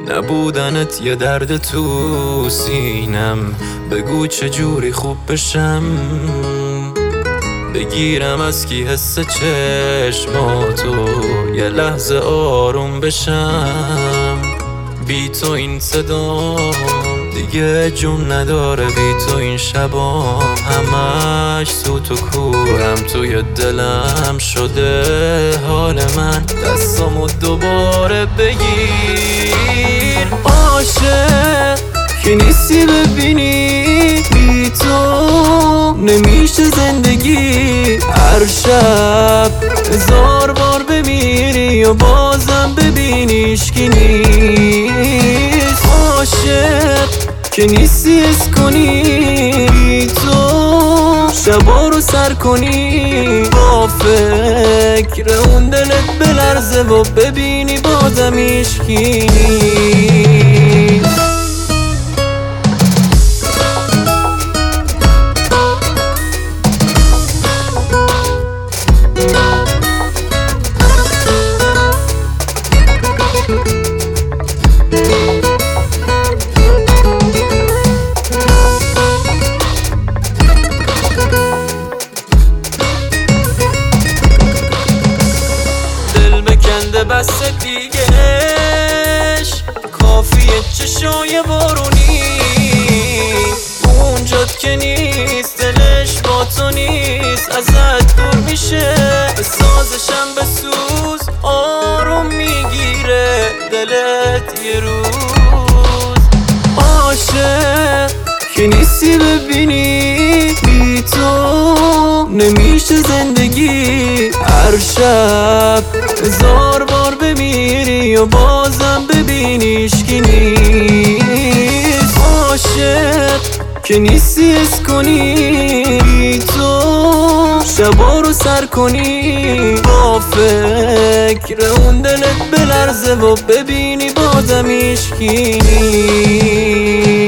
نبودنت یه درد تو سینم. بگو چجوری خوب بشم، بگیرم از کی حس چشماتو، یه لحظه آروم بشم. بی تو این صدام دیگه جون نداره، بی تو این شبام همش سوت و کورم. توی دلم شده حال من، دستامو دوباره بگیر. عاشق که نیستی ببینی، بی تو نمیشه زندگی. هر شب 1000 بار بمیری و بازم ببینیش کی نیست. عاشق که نیستی حس کنی، بی تو شبا رو سر کنی. با فکر اون دلت بلرزه و ببینی بازم هیچکی نیست. بس دیگهش کافیه چشای بارونی، اونجات که نیست دلش با تو نیست. ازت دور میشه بسازشم بسوز، آروم میگیره دلت یه روز. عاشق که نیستی ببینی، بی تو نمیشه زندگی. هر شب 1000 بار بمیری و بازم ببینیش کی نیست. عاشق که نیستی حس کنی، بی تو شبا رو سر کنی. با فکر اون دلت بلرزه و ببینی بازم هیچکی نیست.